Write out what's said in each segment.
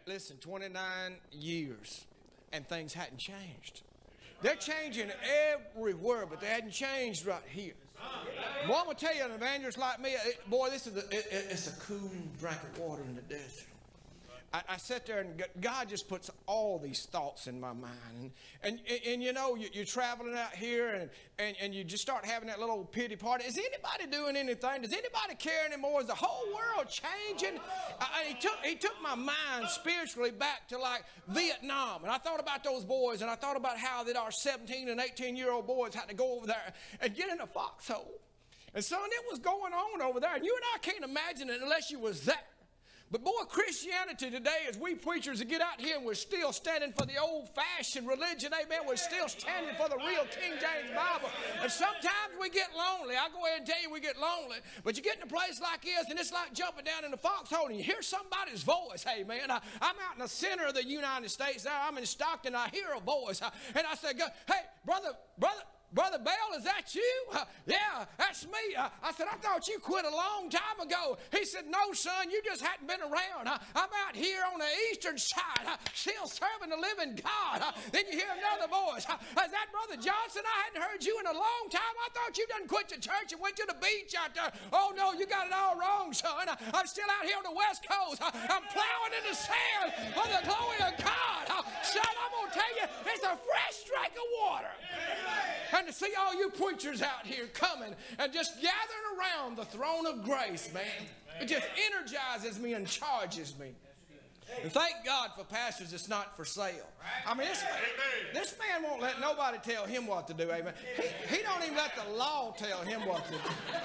Listen, 29 years and things hadn't changed. They're changing everywhere, but they hadn't changed right here. Boy, I'm going to tell you, an evangelist like me, boy, it's a cool drink of water in the desert. I sat there and God just puts all these thoughts in my mind. And you know, you're traveling out here and you just start having that little pity party. Is anybody doing anything? Does anybody care anymore? Is the whole world changing? He took my mind spiritually back to like Vietnam. And I thought about those boys, and I thought about how that our 17 and 18-year-old boys had to go over there and get in a foxhole. And son, it was going on over there. And you and I can't imagine it unless you was there. But boy, Christianity today is we preachers that get out here and we're still standing for the old-fashioned religion, amen. We're still standing for the real King James Bible. And sometimes we get lonely. I'll go ahead and tell you we get lonely. But you get in a place like this, and it's like jumping down in the foxhole, and you hear somebody's voice, amen. I'm out in the center of the United States there. I'm in Stockton. I hear a voice. And I say, hey, Brother Bell, is that you? Yeah, that's me. I said, I thought you quit a long time ago. He said, no, son, you just hadn't been around. I'm out here on the eastern side, still serving the living God. Then you hear another voice. Is that Brother Johnson? I hadn't heard you in a long time. I thought you done quit the church and went to the beach out there. Oh, no, you got it all wrong, son. I'm still out here on the West Coast. I'm plowing in the sand for the glory of God. Son, I'm going to tell you, it's a fresh drink of water. And to see all you preachers out here coming and just gathering around the throne of grace, man, it just energizes me and charges me. And thank God for pastors that's not for sale. I mean, this man won't let nobody tell him what to do, amen. He don't even let the law tell him what to do.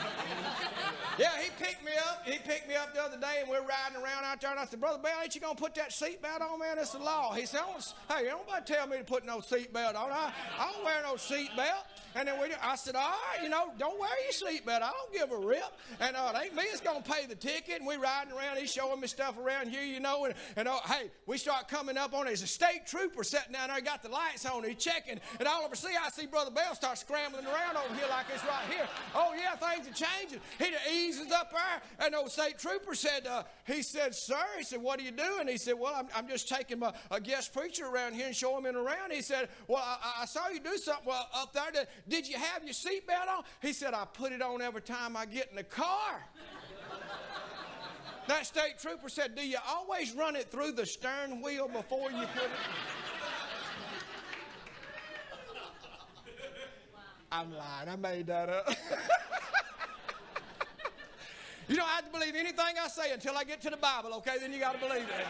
Yeah, he picked me up. He picked me up the other day, and we're riding around out there, and I said, Brother Bell, ain't you going to put that seatbelt on, man? It's the law. He said, hey, nobody tell me to put no seatbelt on. I don't wear no seatbelt. And then I said, all right, you know, don't wear your seatbelt. I don't give a rip. And it ain't me that's going to pay the ticket. And we riding around. He's showing me stuff around here, you know. And hey, we start coming up on it. There's a state trooper sitting down there, got the lights on. He's checking. And all of a sudden, I see Brother Bell start scrambling around over here like it's right here. Oh, yeah, things are changing. He eases up there. And the state trooper said, he said, sir, he said, what are you doing? He said, well, I'm just taking a guest preacher around here and showing him around. He said, well, I saw you do something up there. Did you have your seatbelt on? He said, I put it on every time I get in the car. That state trooper said, do you always run it through the stern wheel before you put it? I'm lying. I made that up. You don't have to believe anything I say until I get to the Bible, okay? Then you got to believe it.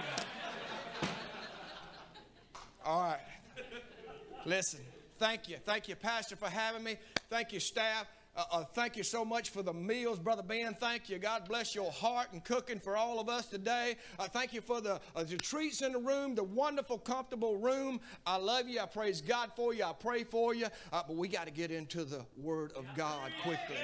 All right. Listen. Thank you. Thank you, Pastor, for having me. Thank you, staff. Thank you so much for the meals. Brother Ben, thank you. God bless your heart and cooking for all of us today. Thank you for the treats in the room, the wonderful, comfortable room. I love you. I praise God for you. I pray for you. But we got to get into the Word of God quickly.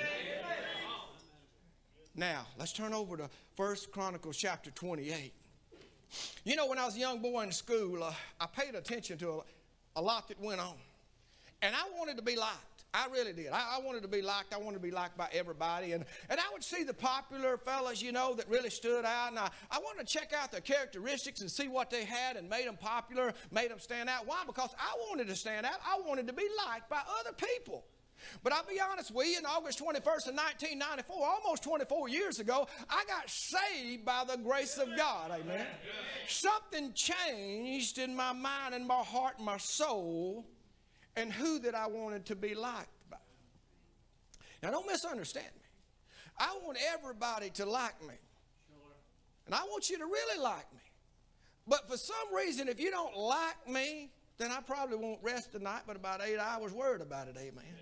Now, let's turn over to 1 Chronicles chapter 28. You know, when I was a young boy in school, I paid attention to a lot that went on. And I wanted to be liked. I really did. I wanted to be liked. I wanted to be liked by everybody. And I would see the popular fellas, you know, that really stood out. And I wanted to check out their characteristics and see what they had and made them popular, made them stand out. Why? Because I wanted to stand out. I wanted to be liked by other people. But I'll be honest with you, in August 21st of 1994, almost 24 years ago, I got saved by the grace of God. Amen. Something changed in my mind and my heart and my soul, and who that I wanted to be liked by. Now, don't misunderstand me. I want everybody to like me. And I want you to really like me. But for some reason, if you don't like me, then I probably won't rest tonight but about 8 hours worried about it. Amen.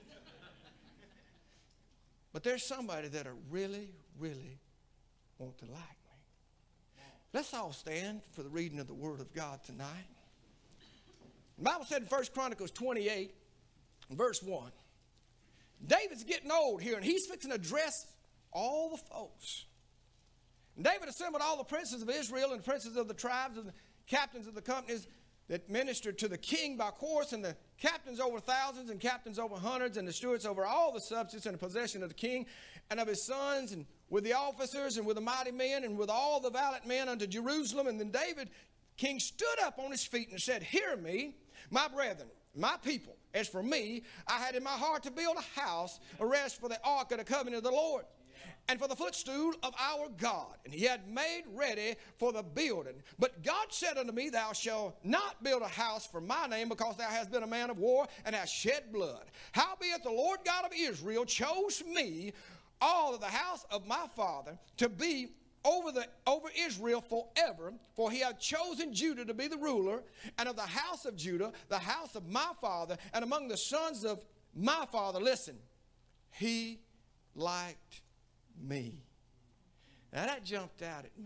But there's somebody that I really, really want to like me. Let's all stand for the reading of the Word of God tonight. The Bible said in 1 Chronicles 28, verse 1, David's getting old here, and he's fixing to address all the folks. And David assembled all the princes of Israel and the princes of the tribes and the captains of the companies that ministered to the king by course, and the captains over thousands and captains over hundreds, and the stewards over all the substance and the possession of the king and of his sons, and with the officers and with the mighty men and with all the valiant men unto Jerusalem. And then David king stood up on his feet and said, hear me, my brethren, my people. As for me, I had in my heart to build a house, a rest for the ark of the covenant of the Lord, and for the footstool of our God. And he had made ready for the building. But God said unto me, thou shalt not build a house for my name, because thou hast been a man of war, and hast shed blood. Howbeit the Lord God of Israel chose me, all of the house of my father, to be over Israel forever, for he hath chosen Judah to be the ruler, and of the house of Judah, the house of my father, and among the sons of my father, listen, he liked me. Now that jumped out at me.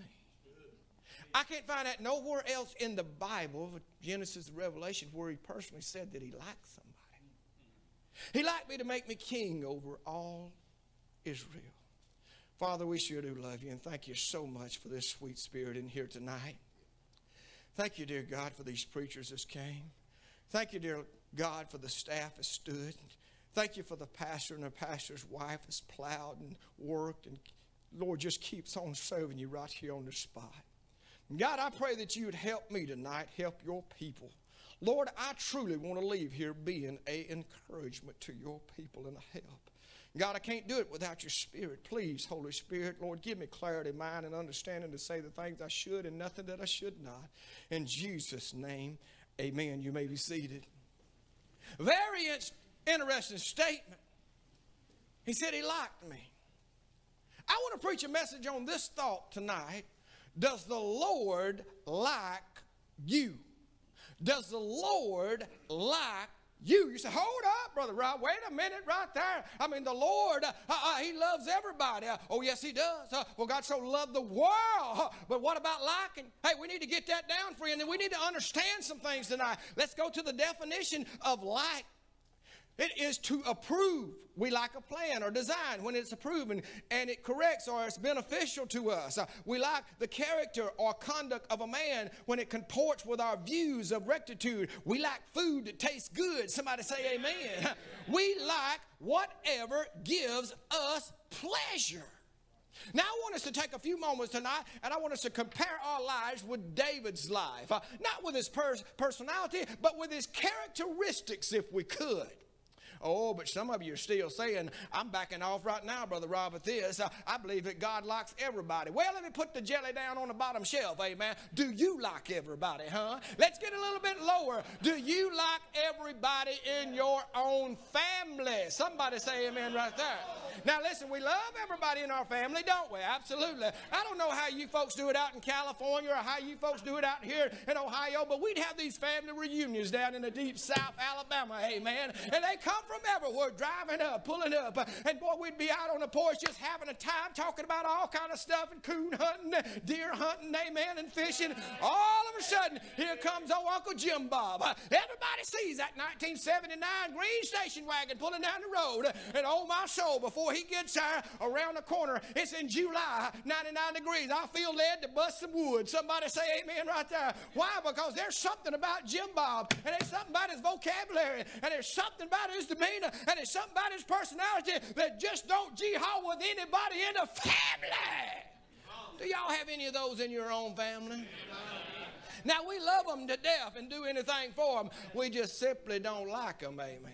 I can't find that nowhere else in the Bible, Genesis and Revelation, where he personally said that he liked somebody. He liked me to make me king over all Israel. Father, we sure do love you, and thank you so much for this sweet spirit in here tonight. Thank you, dear God, for these preachers that came. Thank you, dear God, for the staff that stood. Thank you for the pastor and the pastor's wife that's plowed and worked, and Lord, just keeps on serving you right here on the spot. And God, I pray that you would help me tonight, help your people. Lord, I truly want to leave here being an encouragement to your people and a help. God, I can't do it without your Spirit. Please, Holy Spirit, Lord, give me clarity of mind and understanding to say the things I should and nothing that I should not. In Jesus' name, amen. You may be seated. Very interesting statement. He said he liked me. I want to preach a message on this thought tonight. Does the Lord like you? Does the Lord like you? You say, hold up, Brother Rob. Wait a minute right there. I mean, the Lord, he loves everybody. Oh, yes, he does. Well, God so loved the world. But what about liking? Hey, we need to get that down for you. And then we need to understand some things tonight. Let's go to the definition of like. It is to approve. We like a plan or design when it's approved and it corrects or it's beneficial to us. We like the character or conduct of a man when it comports with our views of rectitude. We like food that tastes good. Somebody say amen. We like whatever gives us pleasure. Now, I want us to take a few moments tonight, and I want us to compare our lives with David's life. Not with his personality, but with his characteristics, if we could. Oh, but some of you are still saying, I'm backing off right now, Brother Rob, at this. I believe that God likes everybody. Well, let me put the jelly down on the bottom shelf, amen. Do you like everybody, huh? Let's get a little bit lower. Do you like everybody in your own family? Somebody say amen right there. Now, listen, we love everybody in our family, don't we? Absolutely. I don't know how you folks do it out in California or how you folks do it out here in Ohio, but we'd have these family reunions down in the deep South Alabama, amen. And they come from everywhere, driving up, pulling up. And boy, we'd be out on the porch just having a time talking about all kind of stuff and coon hunting, deer hunting, amen, and fishing. All of a sudden, here comes old Uncle Jim Bob. Everybody sees that 1979 green station wagon pulling down the road. And oh my soul, before he gets there around the corner, it's in July, 99 degrees. I feel led to bust some wood. Somebody say amen right there. Why? Because there's something about Jim Bob, and there's something about his vocabulary, and there's something about his demeanor, and there's something about his personality that just don't gee-haw with anybody in the family. Do y'all have any of those in your own family? Now, we love them to death and do anything for them. We just simply don't like them, amen.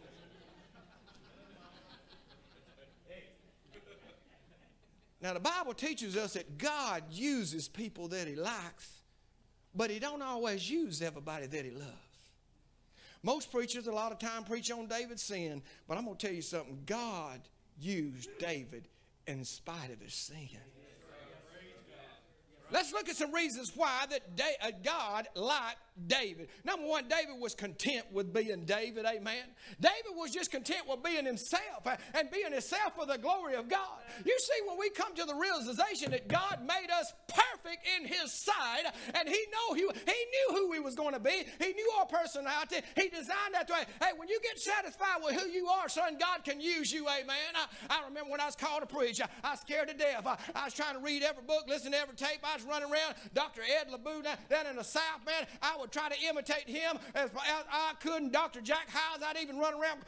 Now, the Bible teaches us that God uses people that he likes, but he don't always use everybody that he loves. Most preachers a lot of time preach on David's sin, but I'm going to tell you something. God used David in spite of his sin. Let's look at some reasons why that God liked David. Number one, David was content with being David, amen. David was just content with being himself and being himself for the glory of God. You see, when we come to the realization that God made us perfect in his sight, and he knew who he was going to be. He knew our personality. He designed that way. Hey, when you get satisfied with who you are, son, God can use you, amen. I remember when I was called to preach, I was scared to death. I was trying to read every book, listen to every tape I guys running around, Dr. Ed LeBoux down in the South, man, I would try to imitate him as I could. And Dr. Jack Howes, I'd even run around.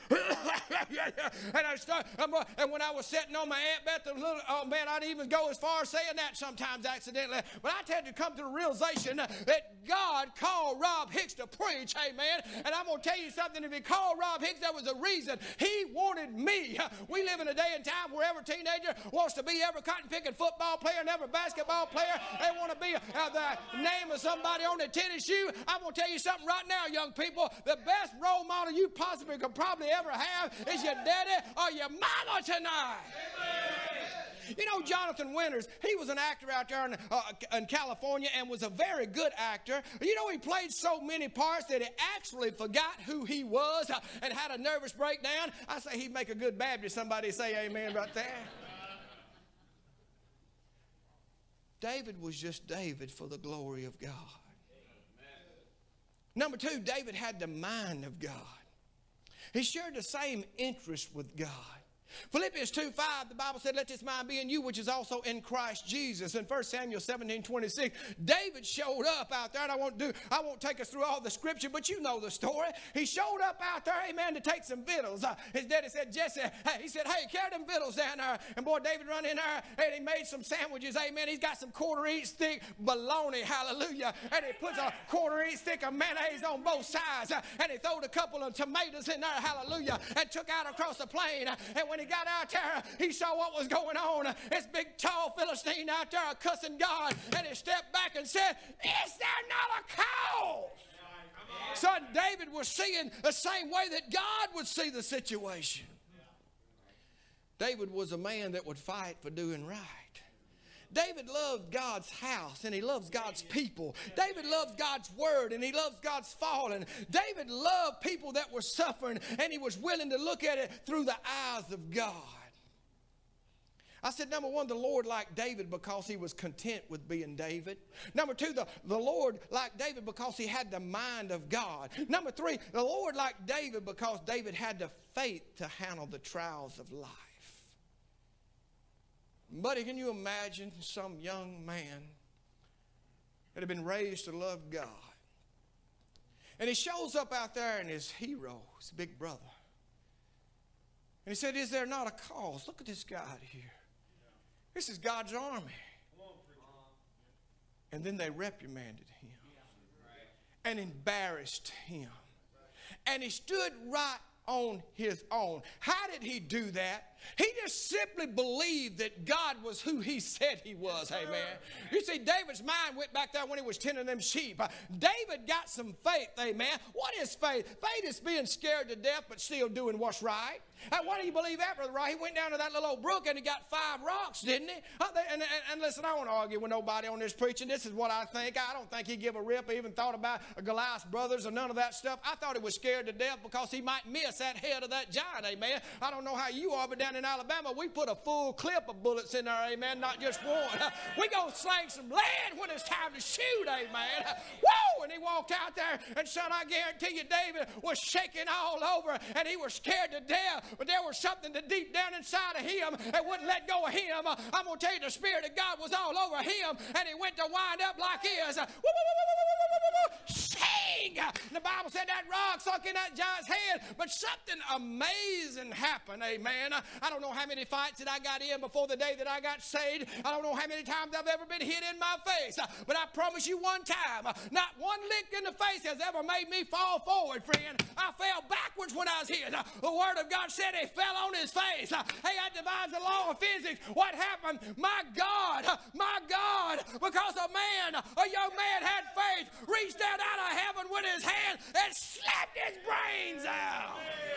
And when I was sitting on my Aunt Beth, oh man, I'd even go as far as saying that sometimes accidentally. But I had to come to the realization that God called Rob Hicks to preach, amen. And I'm going to tell you something. If he called Rob Hicks, there was a reason. He wanted me. We live in a day and time where every teenager wants to be every cotton-picking football player and every basketball player. They want to be the name of somebody on the tennis shoe. I'm going to tell you something right now, young people. The best role model you possibly could probably ever have is your daddy or your mama tonight. You know, Jonathan Winters, he was an actor out there in California and was a very good actor. You know, he played so many parts that he actually forgot who he was and had a nervous breakdown. I say he'd make a good Baptist. Somebody say amen right there. David was just David for the glory of God. Number two, David had the mind of God. He shared the same interest with God. Philippians 2:5, the Bible said, let this mind be in you, which is also in Christ Jesus. In 1 Samuel 17:26, David showed up out there, and I won't take us through all the scripture, but you know the story. He showed up out there, amen, to take some victuals. His daddy said, Jesse, he said, hey, carry them victuals down there. And boy, David run in there, and he made some sandwiches, amen. He's got some quarter-inch thick bologna, hallelujah. And he puts a quarter-inch thick of mayonnaise on both sides. And he throwed a couple of tomatoes in there, hallelujah, and took out across the plain. And when he got out there, he saw what was going on. This big tall Philistine out there cussing God, and he stepped back and said, is there not a cause? Son, David was seeing the same way that God would see the situation. David was a man that would fight for doing right. David loved God's house, and he loves God's people. David loves God's word, and he loves God's fallen. David loved people that were suffering, and he was willing to look at it through the eyes of God. I said, number one, the Lord liked David because he was content with being David. Number two, the Lord liked David because he had the mind of God. Number three, the Lord liked David because David had the faith to handle the trials of life. Buddy, can you imagine some young man that had been raised to love God? And he shows up out there and his hero, his big brother. And he said, is there not a cause? Look at this guy here. This is God's army. And then they reprimanded him and embarrassed him. And he stood right on his own. How did he do that? He just simply believed that God was who he said he was, amen. You see, David's mind went back there when he was tending them sheep. David got some faith, amen. What is faith? Faith is being scared to death but still doing what's right. Why do you believe that, Brother Wright? He went down to that little old brook and he got 5 rocks, didn't he? And listen, I don't want to argue with nobody on this preaching. This is what I think. I don't think he give a rip. He even thought about Goliath's brothers or none of that stuff. I thought he was scared to death because he might miss that head of that giant, amen. I don't know how you are, but down in Alabama, we put a full clip of bullets in there, amen, not just one. We gonna slang some lead when it's time to shoot, amen. Woo! And he walked out there, and son, I guarantee you, David was shaking all over, and he was scared to death. But there was something that deep down inside of him that wouldn't let go of him. I'm gonna tell you, the Spirit of God was all over him, and he went to wind up like this. Sing! The Bible said that rock sunk in that giant's head, but something amazing happened, amen. I don't know how many fights that I got in before the day that I got saved. I don't know how many times I've ever been hit in my face, but I promise you one time, not one lick in the face has ever made me fall forward, friend. I fell backwards when I was hit. The Word of God said he fell on his face. Hey, that divides the law of physics. What happened? My God, because a young man had faith, reached out of heaven with his hand and slapped his brains out.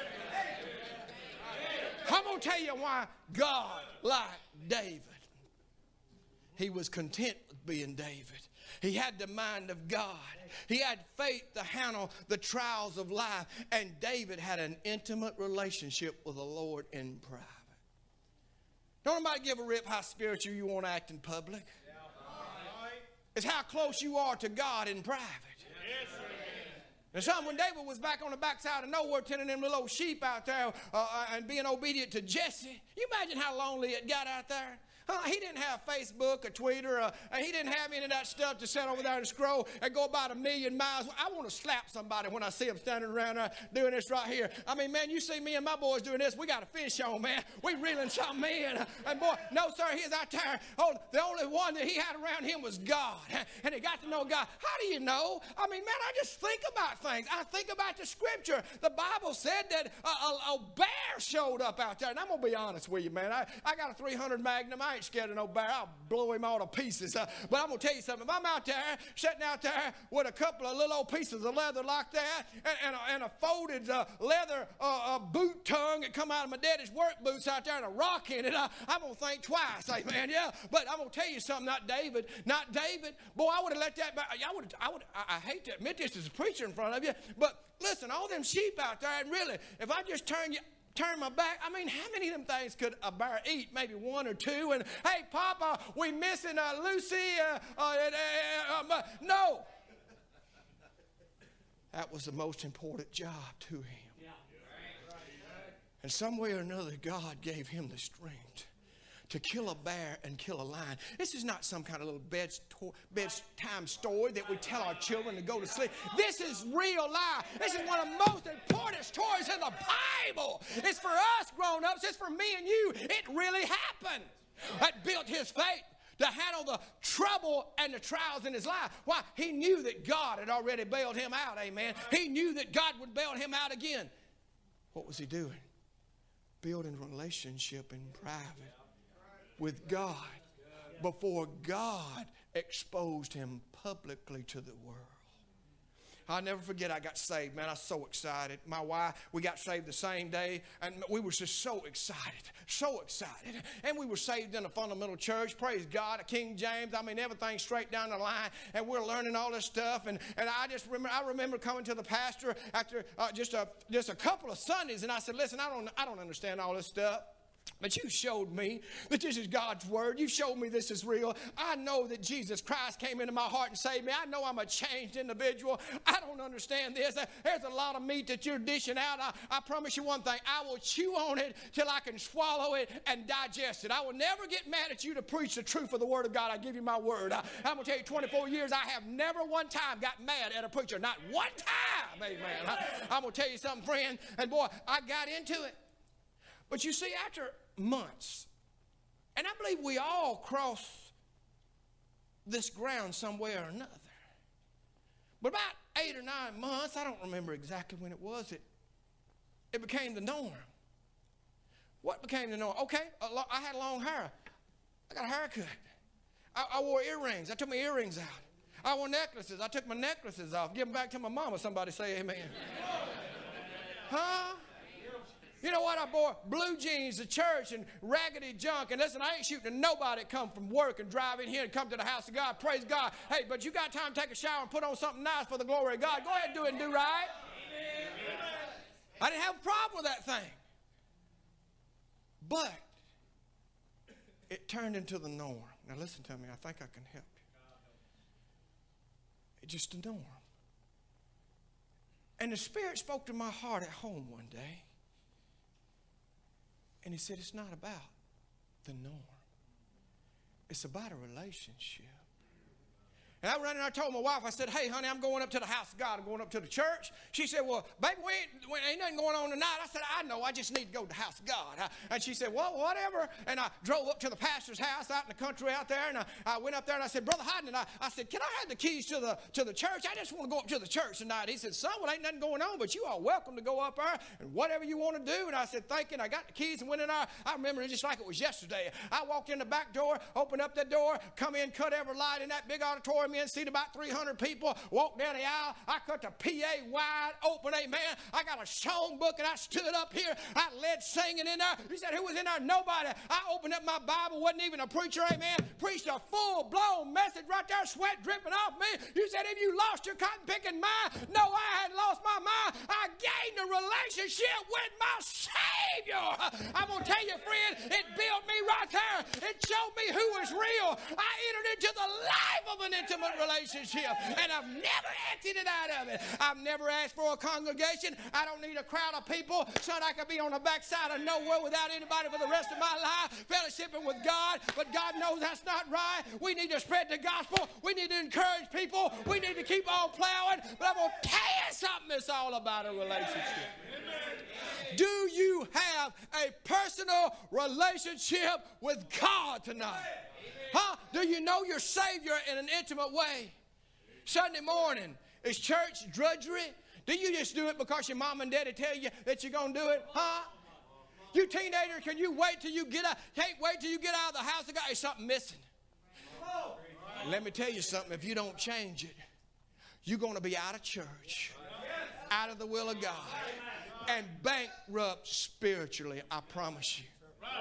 I'm going to tell you why God liked David. He was content with being David. He had the mind of God. He had faith to handle the trials of life. And David had an intimate relationship with the Lord in private. Don't nobody give a rip how spiritual you want to act in public. It's how close you are to God in private. And son, when David was back on the backside of nowhere tending them little old sheep out there and being obedient to Jesse, you imagine how lonely it got out there? He didn't have Facebook or Twitter, and he didn't have any of that stuff to sit over there and scroll and go about 1,000,000 miles. I want to slap somebody when I see them standing around there doing this right here. I mean, man, you see me and my boys doing this, we got a fish on, man. We reeling something in. And boy, no, sir, he's out there. Oh, the only one that he had around him was God. And he got to know God. How do you know? I mean, man, I just think about things. I think about the scripture. The Bible said that a bear showed up out there. And I'm going to be honest with you, man. I got a 300 Magnum. I ain't scared of no bear. I'll blow him all to pieces. But I'm going to tell you something. If I'm out there, sitting out there with a couple of little old pieces of leather like that and a folded leather boot tongue that come out of my daddy's work boots out there and a rock in it, I'm going to think twice. Amen. Yeah. But I'm going to tell you something. Not David. Boy, I would have let that back. I hate to admit this as a preacher in front of you, but listen, all them sheep out there, and really, if I just turn my back, I mean, how many of them things could a bear eat? Maybe one or two. And hey, Papa, we missing Lucy. No. That was the most important job to him. And some way or another, God gave him the strength to kill a bear and kill a lion. This is not some kind of little bedtime story that we tell our children to go to sleep. This is real life. This is one of the most important stories in the Bible. It's for us grown-ups. It's for me and you. It really happened. That built his faith to handle the trouble and the trials in his life. Why? He knew that God had already bailed him out, amen. He knew that God would bail him out again. What was he doing? Building relationship in private with God before God exposed him publicly to the world. I'll never forget I got saved, man. I was so excited. My wife, we got saved the same day, and we were just so excited. And we were saved in a fundamental church, praise God, a King James. I mean, everything straight down the line, and we're learning all this stuff. And I remember coming to the pastor after just a couple of Sundays, and I said, listen, I don't understand all this stuff. But you showed me that this is God's word. You showed me this is real. I know that Jesus Christ came into my heart and saved me. I know I'm a changed individual. I don't understand this. There's a lot of meat that you're dishing out. I promise you one thing. I will chew on it till I can swallow it and digest it. I will never get mad at you to preach the truth of the word of God. I give you my word. I'm going to tell you, 24 years, I have never one time got mad at a preacher. Not one time. Amen. I'm going to tell you something, friend. And boy, I got into it. But you see, after months, and I believe we all cross this ground some way or another. But about 8 or 9 months, I don't remember exactly when it was, it became the norm. What became the norm? Okay, I had long hair. I got a haircut. I wore earrings. I took my earrings out. I wore necklaces. I took my necklaces off. Give them back to my mama. Somebody say amen. Huh? You know what? I wore blue jeans to church and raggedy junk. And listen, I ain't shooting at nobody that come from work and drive in here and come to the house of God. Praise God. Hey, but you got time to take a shower and put on something nice for the glory of God. Go ahead and do it and do right. I didn't have a problem with that thing. But it turned into the norm. Now listen to me. I think I can help you. It's just the norm. And the Spirit spoke to my heart at home one day. And he said, it's not about the norm. It's about a relationship. And I ran and I told my wife, I said, hey, honey, I'm going up to the house of God. I'm going up to the church. She said, well, baby, ain't nothing going on tonight. I said, I know. I just need to go to the house of God. And she said, well, whatever. And I drove up to the pastor's house out in the country out there. And I went up there and I said, Brother Hyden, I said, can I have the keys to the church? I just want to go up to the church tonight. He said, son, well, ain't nothing going on, but you are welcome to go up there and whatever you want to do. And I said, thank you. And I got the keys and went in there. I remember it just like it was yesterday. I walked in the back door, opened up that door, come in, cut every light in that big auditorium in, seat about 300 people, walked down the aisle. I cut the PA wide open, amen. I got a song book and I stood up here. I led singing in there. You said, who was in there? Nobody. I opened up my Bible, wasn't even a preacher, amen. Preached a full-blown message right there, sweat dripping off me. You said, have you lost your cotton-picking mind? No, I hadn't lost my mind. I gained a relationship with my Savior. I'm going to tell you, friend, it built me right there. It showed me who was real. I entered into the life of an intimate intimate relationship, and I've never exited out of it. I've never asked for a congregation. I don't need a crowd of people so that I can be on the backside of nowhere without anybody for the rest of my life, fellowshipping with God. But God knows that's not right. We need to spread the gospel. We need to encourage people. We need to keep on plowing. But I'm going to tell you something, it's all about a relationship. Do you have a personal relationship with God tonight? Huh? Do you know your Savior in an intimate way? Sunday morning, is church drudgery? Do you just do it because your mom and daddy tell you that you're going to do it? Huh? You teenagers, can you wait till you get out? Can't wait till you get out of the house of God. There's something missing. Let me tell you something. If you don't change it, you're going to be out of church, out of the will of God, and bankrupt spiritually, I promise you.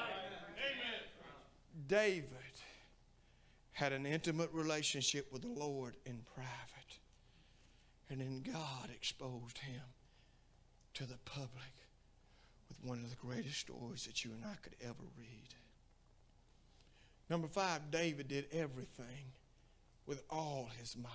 David had an intimate relationship with the Lord in private. And then God exposed him to the public with one of the greatest stories that you and I could ever read. Number 5, David did everything with all his might.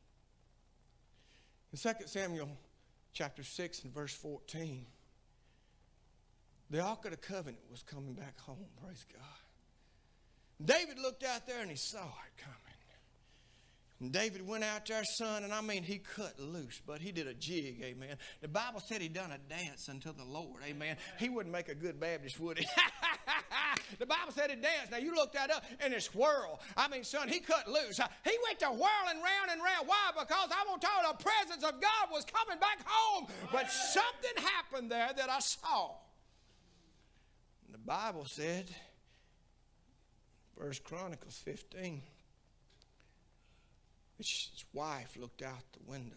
In 2 Samuel chapter 6 and verse 14, the Ark of the Covenant was coming back home, praise God. David looked out there and he saw it coming. And David went out there, son, and I mean, he cut loose, but he did a jig, amen. The Bible said he done a dance unto the Lord, amen. He wouldn't make a good Baptist, would he? The Bible said he danced. Now, you look that up in this whirl. I mean, son, he cut loose. He went to whirling round and round. Why? Because I'm going to tell you, the presence of God was coming back home. But something happened there that I saw. And the Bible said, 1 Chronicles 15, his wife looked out the window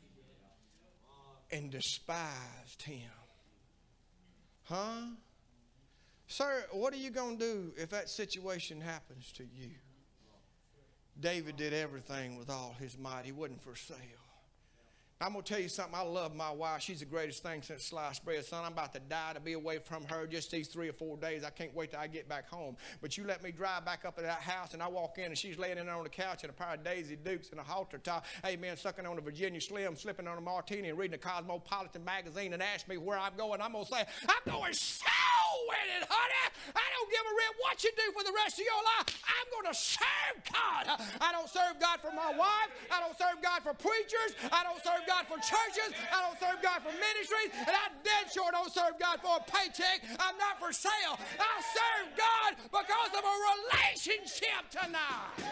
and despised him. Huh? Sir, what are you going to do if that situation happens to you? David did everything with all his might. He wasn't for sale. I'm going to tell you something. I love my wife. She's the greatest thing since sliced bread. Son, I'm about to die to be away from her just these 3 or 4 days. I can't wait till I get back home. But you let me drive back up to that house, and I walk in, and she's laying in there on the couch in a pair of Daisy Dukes and a halter top. Amen, sucking on a Virginia Slim, slipping on a martini, and reading a Cosmopolitan magazine, and ask me where I'm going. I'm going to say, I'm going so with it, honey. I don't give a rip what you do for the rest of your life. I'm going to serve God. I don't serve God for my wife. I don't serve God for preachers. I don't serve God for churches. I don't serve God for ministries. And I dead sure don't serve God for a paycheck. I'm not for sale. I serve God because of a relationship tonight.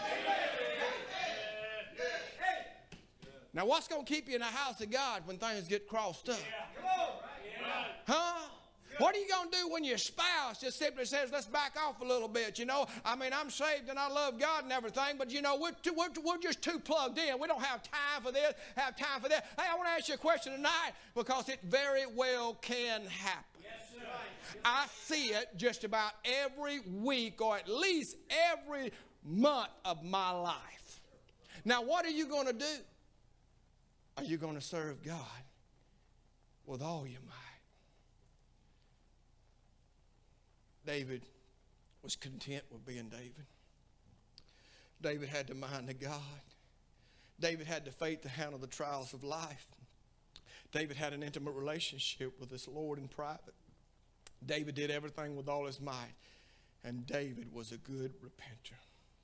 Now, what's going to keep you in the house of God when things get crossed up? Huh? What are you going to do when your spouse just simply says, let's back off a little bit, you know? I mean, I'm saved and I love God and everything, but, you know, we're just too plugged in. We don't have time for this, have time for that. Hey, I want to ask you a question tonight because it very well can happen. Yes, sir. I see it just about every week or at least every month of my life. Now, what are you going to do? Are you going to serve God with all your might? David was content with being David. David had the mind of God. David had the faith to handle the trials of life. David had an intimate relationship with his Lord in private. David did everything with all his might. And David was a good repenter.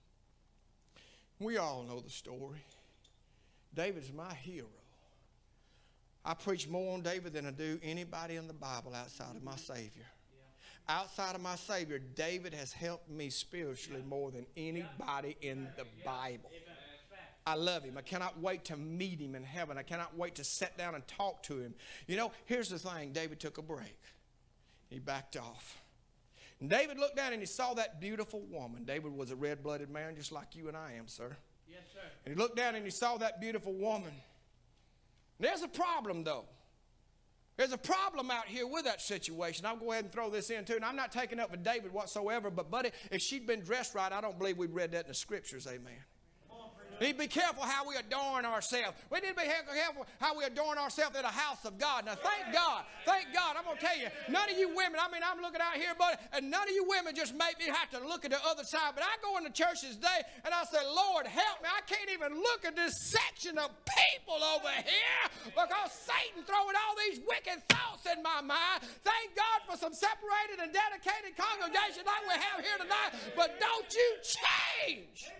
We all know the story. David's my hero. I preach more on David than I do anybody in the Bible outside of my Savior. Outside of my Savior, David has helped me spiritually more than anybody in the Bible. I love him. I cannot wait to meet him in heaven. I cannot wait to sit down and talk to him. You know, here's the thing. David took a break. He backed off. And David looked down and he saw that beautiful woman. David was a red-blooded man just like you and I am, sir. Yes, sir. And he looked down and he saw that beautiful woman. There's a problem, though. There's a problem out here with that situation. I'll go ahead and throw this in too. And I'm not taking up for David whatsoever, but buddy, if she'd been dressed right, I don't believe we'd read that in the scriptures, amen. We need to be careful how we adorn ourselves. We need to be careful how we adorn ourselves in the house of God. Now, thank God, I'm going to tell you, none of you women, I mean, I'm looking out here, but and none of you women just make me have to look at the other side. But I go into churches today, and I say, Lord, help me. I can't even look at this section of people over here because Satan throwing all these wicked thoughts in my mind. Thank God for some separated and dedicated congregation like we have here tonight, but don't you change.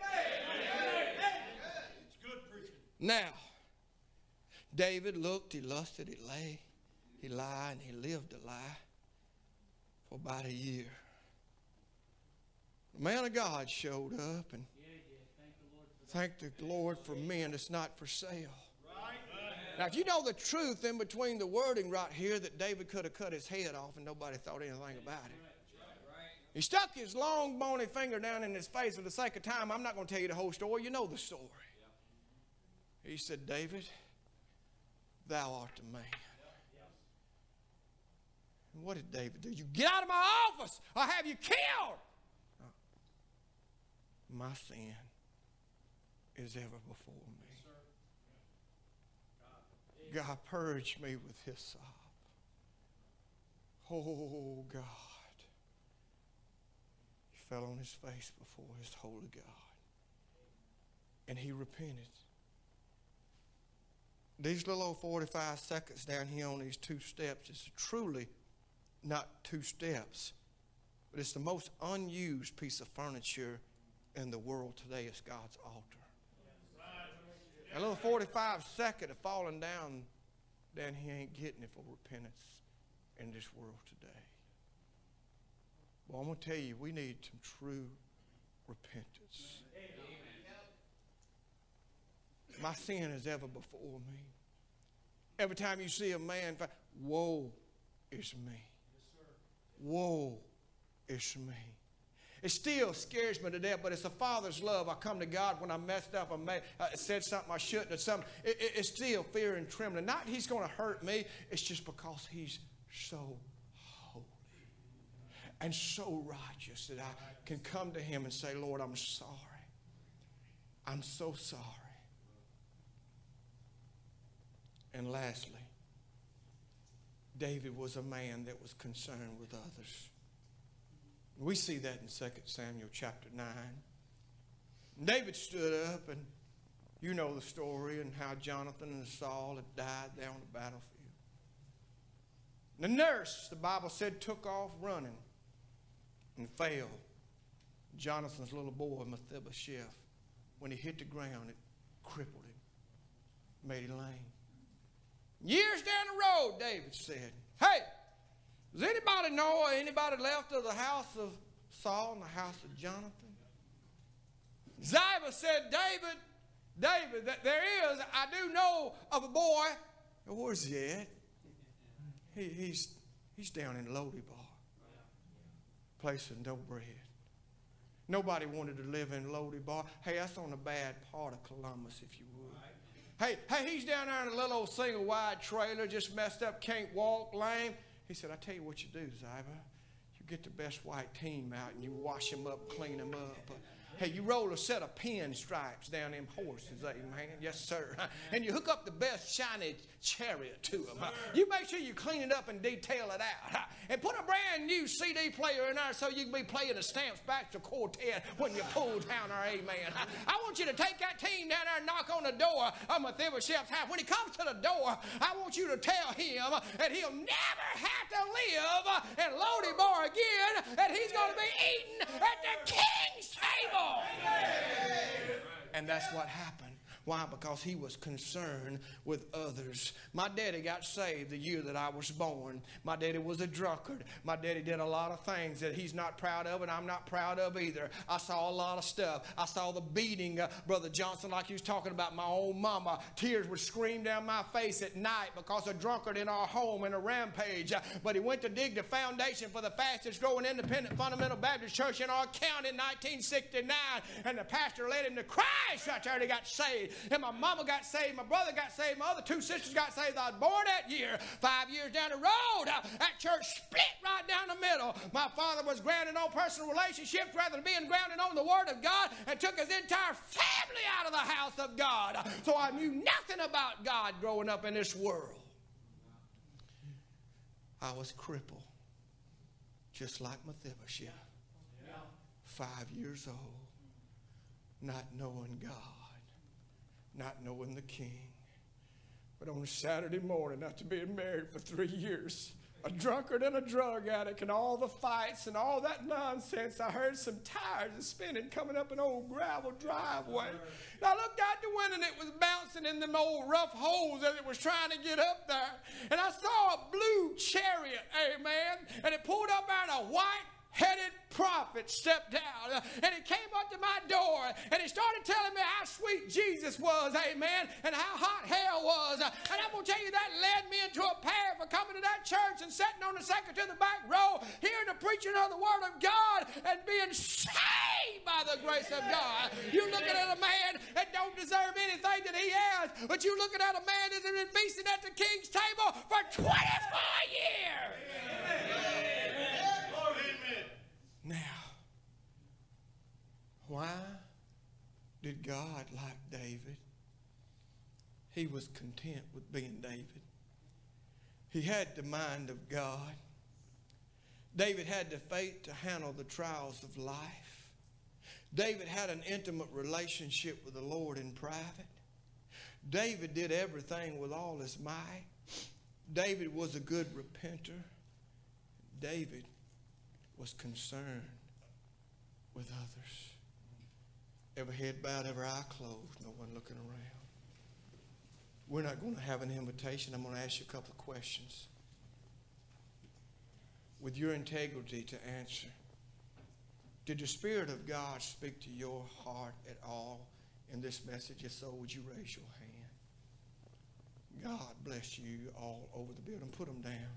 Now, David looked, he lusted, he lay, he lied, and he lived a lie for about a year. The man of God showed up, and thank the Lord for men that's not for sale. Now, if you know the truth in between the wording right here that David could have cut his head off and nobody thought anything about it. He stuck his long bony finger down in his face. For the sake of time, I'm not going to tell you the whole story. You know the story. He said, David, thou art the man. And what did David do? You get out of my office or have you killed? My sin is ever before me. God, purge me with hyssop. Oh, God. He fell on his face before his holy God. And he repented. These little old 45 seconds down here on these 2 steps is truly not 2 steps, but it's the most unused piece of furniture in the world today. Is God's altar. A little 45 second of falling down he ain't getting it for repentance in this world today. Well, I'm going to tell you, we need some true repentance. My sin is ever before me. Every time you see a man, woe is me. Woe is me. It still scares me to death, but it's a father's love. I come to God when I messed up, I said something I shouldn't, or something. It's still fear and trembling. Not he's going to hurt me. It's just because he's so holy and so righteous that I can come to him and say, Lord, I'm sorry. I'm so sorry. And lastly, David was a man that was concerned with others. We see that in 2 Samuel chapter 9. David stood up, and you know the story and how Jonathan and Saul had died there on the battlefield. The nurse, the Bible said, took off running and fell. Jonathan's little boy, Mephibosheth, when he hit the ground, it crippled him, made him lame. Years down the road, David said, hey, does anybody know or anybody left of the house of Saul and the house of Jonathan? Ziba said, David, that there is, I do know of a boy. Where's he at? He's down in Lodebar, place of no bread. Nobody wanted to live in Lodebar. Hey, that's on the bad part of Columbus, if you would. Hey, he's down there in a little old single wide trailer, just messed up, can't walk, lame. He said, I tell you what you do, Ziba. You get the best white team out and you wash them up, clean them up. Hey, you roll a set of pinstripes down them horses, amen. Yes, sir. And you hook up the best shiny chariot to them. You make sure you clean it up and detail it out. And put a brand new CD player in there so you can be playing the Stamps Baxter Quartet when you pull down our amen. I want you to take that team down there and knock on the door of Mephibosheth's house. When he comes to the door, I want you to tell him that he'll never have to live in Lodebar again, and he's going to be eating at the king's table. And that's what happened. Why? Because he was concerned with others. My daddy got saved the year that I was born. My daddy was a drunkard. My daddy did a lot of things that he's not proud of, and I'm not proud of either. I saw a lot of stuff. I saw the beating, Brother Johnson, like he was talking about my own mama. Tears would scream down my face at night because a drunkard in our home in a rampage. But he went to dig the foundation for the fastest growing independent fundamental Baptist church in our county in 1969, and the pastor led him to Christ right there, and he got saved. And my mama got saved, my brother got saved, my other 2 sisters got saved. I was born that year. 5 years down the road, that church split right down the middle. My father was grounded on personal relationships rather than being grounded on the Word of God, and took his entire family out of the house of God. So I knew nothing about God growing up in this world. I was crippled, just like Mephibosheth, 5 years old, not knowing God, not knowing the King. But on a Saturday morning, after being married for 3 years, a drunkard and a drug addict and all the fights and all that nonsense, I heard some tires spinning coming up an old gravel driveway. And I looked out the window and it was bouncing in them old rough holes as it was trying to get up there. And I saw a blue chariot, amen, and it pulled up out of a white-headed prophet stepped out, and he came up to my door, and he started telling me how sweet Jesus was, amen, and how hot hell was. And I'm going to tell you, that led me into a path for coming to that church and sitting on the second to the back row, hearing the preaching of the Word of God and being saved by the grace of God. You looking at a man that don't deserve anything that he has, but you looking at a man that's been feasting at the King's table for 24 years. Now, why did God like David? He was content with being David. He had the mind of God. David had the faith to handle the trials of life. David had an intimate relationship with the Lord in private. David did everything with all his might. David was a good repenter. David was concerned with others. Every head bowed, every eye closed, no one looking around. We're not going to have an invitation. I'm going to ask you a couple of questions with your integrity to answer. Did the Spirit of God speak to your heart at all in this message? If so, would you raise your hand? God bless you all over the building. Put them down.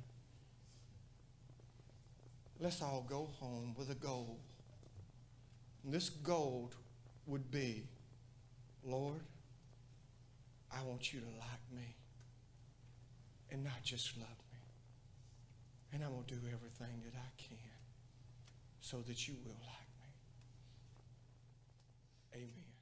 Let's all go home with a goal. And this goal would be, Lord, I want you to like me and not just love me. And I'm going to do everything that I can so that you will like me. Amen.